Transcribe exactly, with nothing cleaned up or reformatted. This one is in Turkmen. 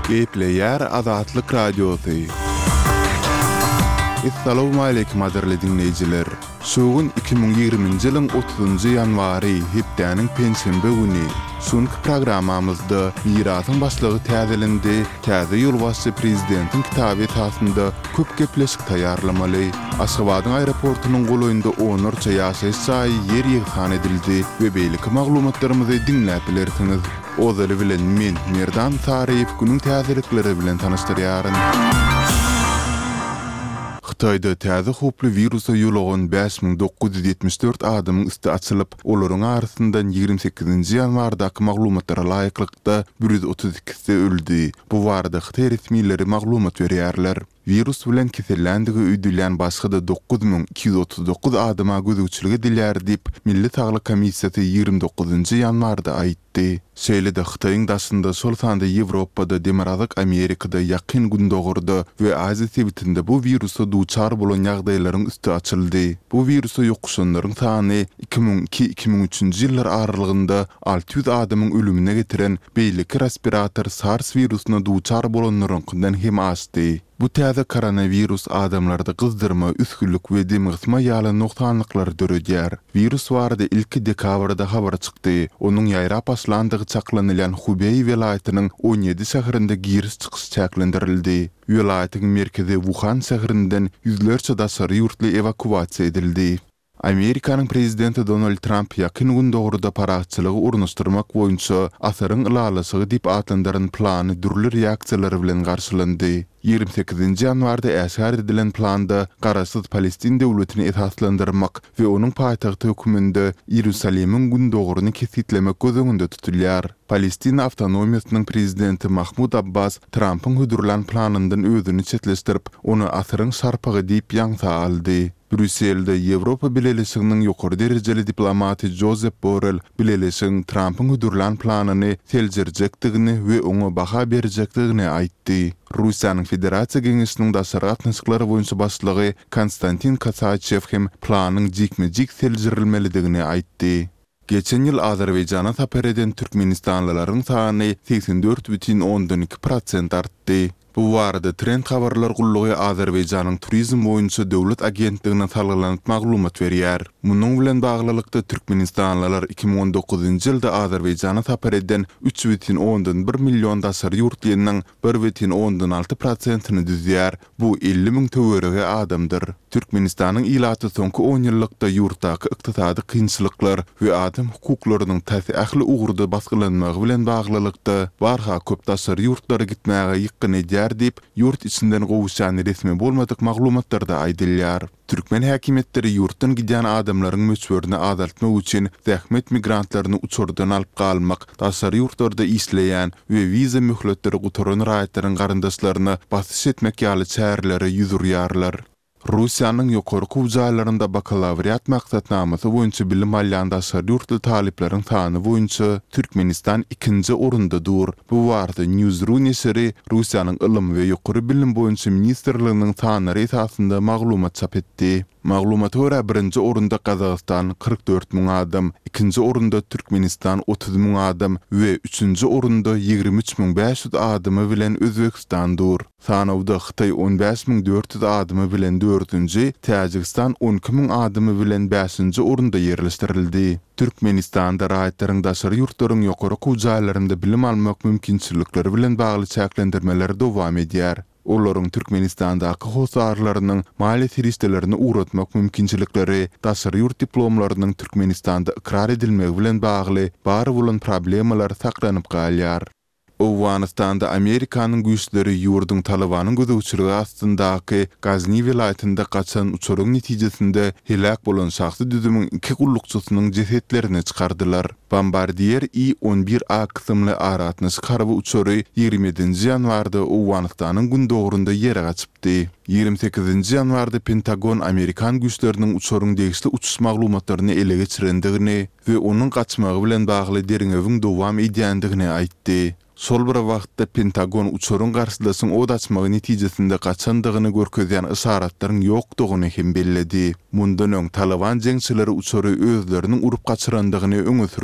Gepleyer Azatlyk Radiosu. Assalamu alaykum aderli dinleyijiler. Şogun iki bin ýygrymynjy ýylyň otuzynjy ýanwary hepdeniň pensiyembe güni. Şonky programmamyzda mirasyň başlygy täzelendi. Täze ýolbaşçy prezidentiň kitaby tasynda köp gepleşik taýýarlamaly. Aşgabatyň aeroportunyň golaýynda onurça ýaşaýyş jaý ýer ýyghan edildi we beýleki maglumatlarymyzy dinläp bilersiňiz. Ozary bilen men Merdan Taryp günüň täzelikleri bilen tanyşdyrýaryn. Xitayda täze hoply virusa ýolagan beş min dokuz ýüz ýetmiş dört adamyň üstü açylyp, olaryň arasyndan ýygrimi sekizinji ýanwardaky maglumatlara laýyklykda bir ýüz otuz ikisi öldi. Bu barada Xitay resmiýetleri maglumat berýärler. Virus bilen kesellendigi üýdülen başga da dokuz min iki ýüz otuz dokuz adama gözükçilik edilýär diýip Milli Saglyk Komissiýasy ýygrimi dokuzynjy ýanwarda aýtdy. Şeýle-de Xitaýyň daşynda şol sanda Ýewropada, Demirazyk Amerikada ýakyn gün dogurdy we Aziýa sebitinde bu virusa duçar bolan ýagdaýlaryň üstü açyldy. Bu virusa ýokuşanlaryň sany iki bin iki - iki bin üçinji ýyllar aralygynda alty ýüz adamyň ölümine getiren beýleki respirator SARS virusyna duçar bolanlaryňdan hem aşdy. Bu täze koronavirus adamlarda gyzdyrma, üskünlük we demirsma ýaly noksanlyklary döredýär. Virus barada ilki dekabrda habar çykdy. Onuň ýaýrap başlandygy çaklanylan Hubei welaýatynyň on ýedi şäherinde giris çykyş çäklendirildi. Welaýatyň merkezi Wuhan şäherinden ýüzlerçe daşary ýurtly evakuasiýa edildi. Amerikanyň prezidenti Donald Trump ýakyn gün dogruda paraçylygy urunuşdurmak boýunça asaryň ulalysygy diýip atlandyryn plany dürli reaksiýalary bilen garşylandy. ýygrimi sekizinji ýanwarda äşär edilen planda garaşsyz Palestin döwletini esaslandyrmak we onuň paýtagty höküminde Ýerusalemiň gün dogruny kesitlemek gözüňde tutulýar. Palestin awtonomiýasynyň prezidenti Mahmud Abbas Trumpyň hödürlen planyndan özüni çetleşdirip, onu asaryň şarpagy diýip ýaňsa aldy. Brüsselde Ýewropa Birleşiginiň ýokary derejeli diplomaty Josep Borrell Birleşigiň Trumpyň hödürlen planyny seljerjekdigini we oňa baha berjekdigini aýtdy. Russiýanyň Federasiýa Geňeşiniň daşary gatnaşyklary boýunça başlygy Konstantin Kasachev hem planyň jikme-jik seljerilmelidigini aýtdy. Geçen ýyl Azerbaýjana sapar eden türkmenistanlylaryň sany seksen dört бүтүn ondan iki prosent artdy. Bu barada trend habarlar gullugy Azerbaýjanyň turizm boýunça döwlet agentligine salgylanyp maglumat berýär. Munyň bilen baglylykda türkmenistanlylar iki bin on dokuzynjy ýylda Azerbaýjana sapar eden üç бүтүn ondan bir million daşary ýurtlynyň bir бүтүn ondan alty prosentyny düzýär. Bu elli min töwerege adamdyr. Türkmenistanyň ilaty soňky on ýyllykda ýurtdaky ykdysady kynçylyklar we adam hukuklarynyň täsirli ugurda basgylanmagy bilen baglylykda barha köp daşary ýurtlara gitmäge ýykyn edýär diýip ýurt içinden gowuşan resmi bolmadyk maglumatlarda aýdylýar. Türkmen häkimetleri ýurtdan giden adamlaryň möçberini azaltmak üçin zähmet migrantlaryny uçurdan alyp galmak, daşary ýurtlarda isleýän we wiza möhletleri guturan raýatlaryň garyndaşlaryny basyş etmek ýaly çäreleri ýüzürýärler. Russiýanyň ýokarky ujaýlarynda bakalawriat maksatnamasy boýunça bilim alýan daşary ýurtly talipleriň sany boýunça Türkmenistan ikinji orunda dur. Bu barada Newsru nesiri Russiýanyň ylym we ýokary bilim boýunça ministrliginiň sanary esasynda maglumat çap etdi. Maglumata görä birinji orunda Kazakystan kırk dört min adam, ikinji orunda Türkmenistan otuz min adam we üçünji orunda ýygrimi üç min beş ýüz adamy bilen Özbekistan dur. Sanawda Xitay on beş min dört ýüz adamy bilen dördünji, Täjikistan on iki min adamy bilen beşinji orunda ýerleşdirildi. Türkmenistanda raýatlaryň daşary ýurtlaryň ýokary ujaýlarynda bilim almak mümkinçilikleri bilen bagly çäklendirmeler dowam edýär. Olaryň Türkmenistandaky hosarlarynyň mali tiristelerini uğratmak mümkinçilikleri, daşary ýurt diplomlarynyň Türkmenistanda ikrar edilmegi bilen bagly bary bolan problemalar saklanyp galýar. Owganistanda Amerikanyň güýçleri ýurduň Talabanyň gözegçiligi astyndaky Gazni welaýatynda gaçan uçuryň netijesinde helak bolan şahsy düzümiň iki gullukçysynyň jesetlerini çykardylar. Bombardier I on bir A kysymly aratnaş karby uçury ýygrimi ýedinji ýanwarda Owganistanyň gün dogrunda ýere gaçypdy. ýygrimi sekizinji ýanwarda Pentagon Amerikan güýçleriniň uçuryň degişli uçuş maglumatlaryny ele geçirendigini we onuň gaçmagy bilen bagly deriňewiň dowam edýändigini aýtdy. Sol bir wagtda Pentagon uçuryň garşylasyň od açmagy netijesinde gaçandygyny görkezýän isaratlaryň ýokdugyny hem belledi. Mundan öň Taliban jeňçileri uçury özleriniň urup gaçyrandygyny öňe